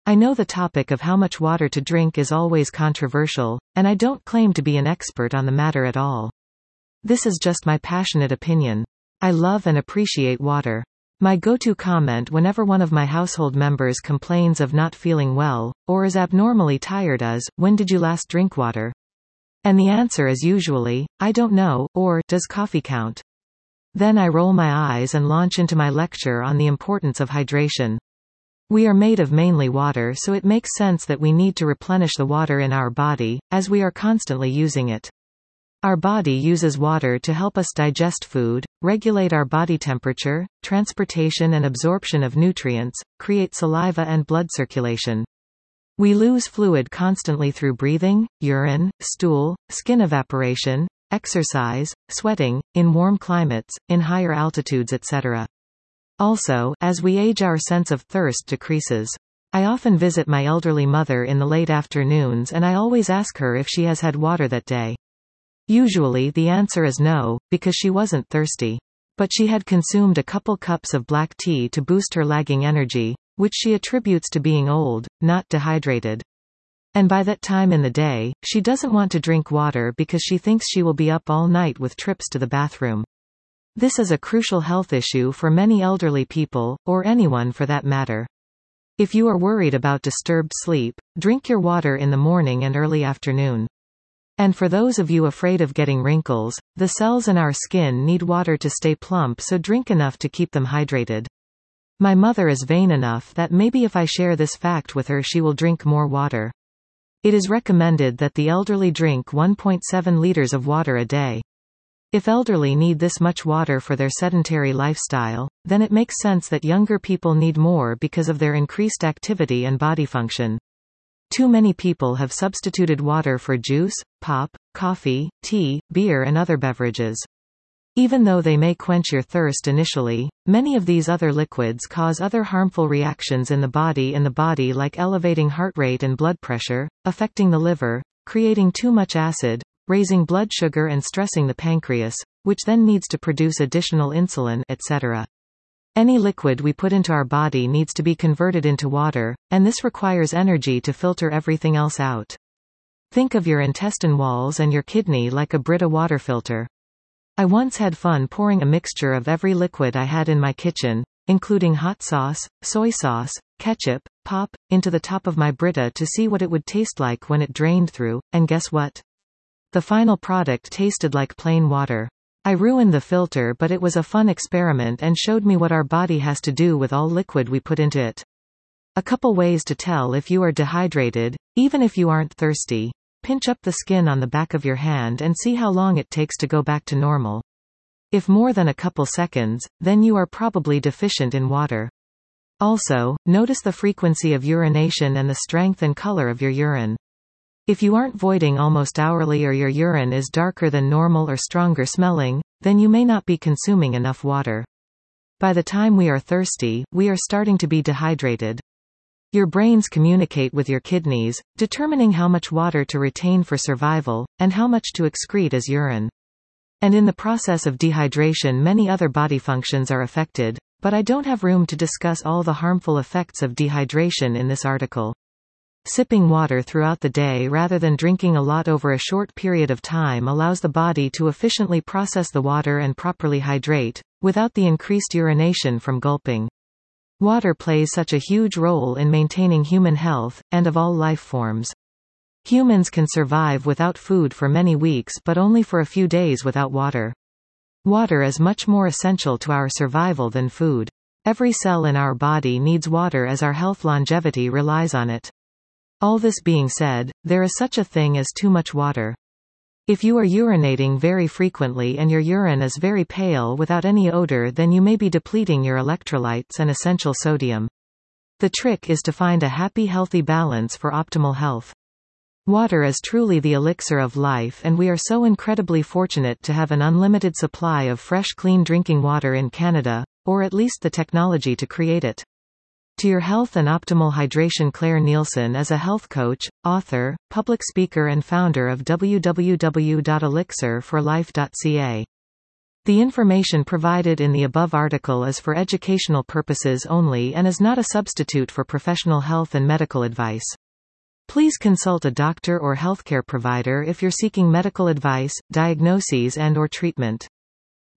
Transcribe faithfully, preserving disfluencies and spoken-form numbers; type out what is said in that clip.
I know the topic of how much water to drink is always controversial, and I don't claim to be an expert on the matter at all. This is just my passionate opinion. I love and appreciate water. My go-to comment whenever one of my household members complains of not feeling well, or is abnormally tired is, "When did you last drink water?" And the answer is usually, "I don't know," or "Does coffee count?" Then I roll my eyes and launch into my lecture on the importance of hydration. We are made of mainly water, so it makes sense that we need to replenish the water in our body, as we are constantly using it. Our body uses water to help us digest food, regulate our body temperature, transportation and absorption of nutrients, create saliva and blood circulation. We lose fluid constantly through breathing, urine, stool, skin evaporation, exercise, sweating, in warm climates, in higher altitudes et cetera. Also, as we age, our sense of thirst decreases. I often visit my elderly mother in the late afternoons and I always ask her if she has had water that day. Usually the answer is no, because she wasn't thirsty. But she had consumed a couple cups of black tea to boost her lagging energy, which she attributes to being old, not dehydrated. And by that time in the day, she doesn't want to drink water because she thinks she will be up all night with trips to the bathroom. This is a crucial health issue for many elderly people, or anyone for that matter. If you are worried about disturbed sleep, drink your water in the morning and early afternoon. And for those of you afraid of getting wrinkles, the cells in our skin need water to stay plump, so drink enough to keep them hydrated. My mother is vain enough that maybe if I share this fact with her she will drink more water. It is recommended that the elderly drink one point seven liters of water a day. If elderly need this much water for their sedentary lifestyle, then it makes sense that younger people need more because of their increased activity and body function. Too many people have substituted water for juice, pop, coffee, tea, beer and other beverages. Even though they may quench your thirst initially, many of these other liquids cause other harmful reactions in the body in the body like elevating heart rate and blood pressure, affecting the liver, creating too much acid, raising blood sugar and stressing the pancreas, which then needs to produce additional insulin, et cetera. Any liquid we put into our body needs to be converted into water, and this requires energy to filter everything else out. Think of your intestine walls and your kidney like a Brita water filter. I once had fun pouring a mixture of every liquid I had in my kitchen, including hot sauce, soy sauce, ketchup, pop, into the top of my Brita to see what it would taste like when it drained through, and guess what? The final product tasted like plain water. I ruined the filter, but it was a fun experiment and showed me what our body has to do with all liquid we put into it. A couple ways to tell if you are dehydrated, even if you aren't thirsty. Pinch up the skin on the back of your hand and see how long it takes to go back to normal. If more than a couple seconds, then you are probably deficient in water. Also, notice the frequency of urination and the strength and color of your urine. If you aren't voiding almost hourly or your urine is darker than normal or stronger smelling, then you may not be consuming enough water. By the time we are thirsty, we are starting to be dehydrated. Your brains communicate with your kidneys, determining how much water to retain for survival, and how much to excrete as urine. And in the process of dehydration many other body functions are affected, but I don't have room to discuss all the harmful effects of dehydration in this article. Sipping water throughout the day rather than drinking a lot over a short period of time allows the body to efficiently process the water and properly hydrate, without the increased urination from gulping. Water plays such a huge role in maintaining human health, and of all life forms. Humans can survive without food for many weeks but only for a few days without water. Water is much more essential to our survival than food. Every cell in our body needs water as our health longevity relies on it. All this being said, there is such a thing as too much water. If you are urinating very frequently and your urine is very pale without any odor, then you may be depleting your electrolytes and essential sodium. The trick is to find a happy, healthy balance for optimal health. Water is truly the elixir of life, and we are so incredibly fortunate to have an unlimited supply of fresh, clean drinking water in Canada, or at least the technology to create it. To your health and optimal hydration. Claire Nielsen is a health coach, author, public speaker and founder of w w w dot elixir for life dot c a. The information provided in the above article is for educational purposes only and is not a substitute for professional health and medical advice. Please consult a doctor or healthcare provider if you're seeking medical advice, diagnoses and/or treatment.